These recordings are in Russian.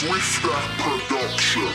Swiftstack Production.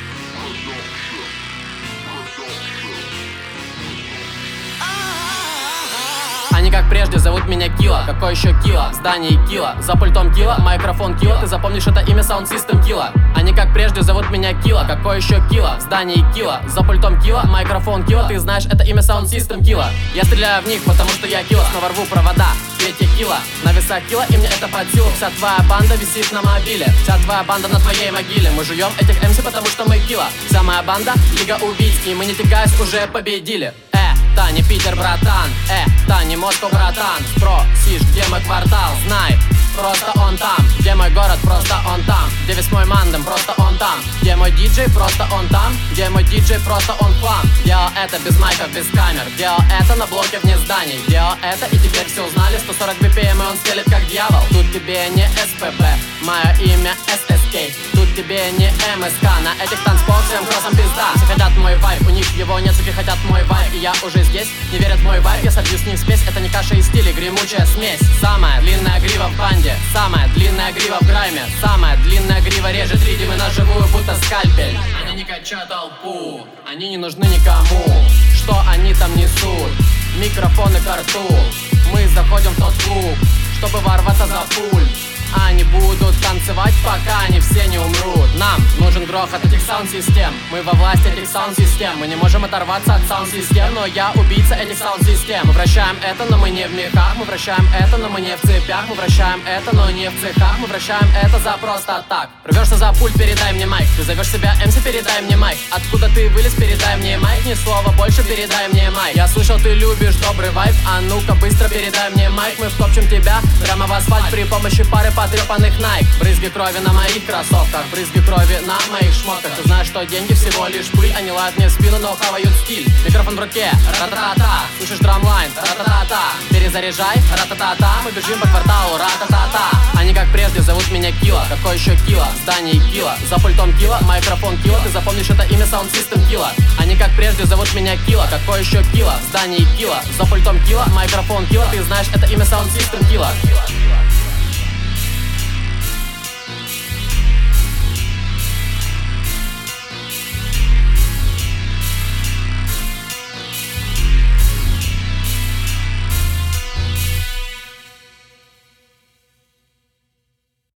Они как прежде зовут меня Кила. Какой еще Кила? В здании Кила. За пультом Кила, микрофон Кила. Ты запомнишь это имя, Sound System Кила. Они как прежде зовут меня Кила. Какой еще Кила? В здании Кила. За пультом Кила, микрофон Кила. Ты знаешь это имя, Sound System Кила. Я стреляю в них, потому что я Кила. Снова рву провода. Третья Кила. На весах Кила, и мне это под силу. Вся твоя банда висит на мобиле. Вся твоя банда на твоей могиле. Мы жуем этих МС, потому что мы Кила. Вся моя банда лига убийц, и мы не тягаясь уже победили. Это не Питер, братан, это не Москва, братан. Спросишь, где мой квартал, знай, просто он там. Где мой город, просто он там. Где весь мой мандем, просто он там. Где мой диджей, просто он там. Где мой диджей, просто он хлам. Делал это без майков, без камер. Делал это на блоке вне зданий. Делал это, и теперь все узнали. 140 BPM, и он стелит как дьявол. Тут тебе не СПБ, мое имя SSK. Тут тебе не МСК. На этих танцполах всем кроссом пизда. Все хотят мой вайб, у них его нет, суки хотят мой вайб. И я уже здесь, не верят в мой вайб. Я собью с них спесь, это не каша из стилей, гремучая смесь. Самая длинная грива в банде, самая длинная грива в грайме. Самая длинная грива режет ридимы на живую, будто скальпель. Они не качают толпу, они не нужны никому. Что они там несут? Микрофон и карту. Мы заходим в тот клуб, чтобы ворваться за пульт. Они будут танцевать, пока они все не умрут. Нам нужен грохот этих саунд-систем. Мы во власти этих саунд-систем. Мы не можем оторваться от саунд-систем, но я убийца этих саунд-систем. Мы вращаем это, но мы не в мехах. Мы вращаем это, но мы не в цепях. Мы вращаем это, но не в цехах. Мы вращаем это за просто так. Рвешься за пульт, передай мне майк. Ты зовешь себя МС, передай мне майк. Откуда ты вылез, передай мне майк. Ни слова больше, передай мне майк. Я слышал, ты любишь добрый вайб. А ну-ка быстро передай мне майк. Мы втопчем тебя прямо в асфальт при помощи пары потрепанных Nike. Брызги крови на моих кроссовках, брызги крови на моих шмотках. Ты знаешь, что деньги всего лишь пыль. Они лают мне в спину, но хавают стиль. Микрофон в руке, ра-та-та-та. Слышишь драмлайн, ра-та-та-та. Перезаряжай, ра-та-та-та. Мы бежим по кварталу, ра-та-та-та. Они как прежде зовут меня Кила. Какой еще Кила? В здании Кила. За пультом Кила, микрофон Кила. Ты запомнишь это имя, Sound System Кила. Они как прежде зовут меня Кила. Какой еще Кила? В здании Кила. За пультом Кила, микрофон Кила. Ты знаешь это имя, Sound System Кила.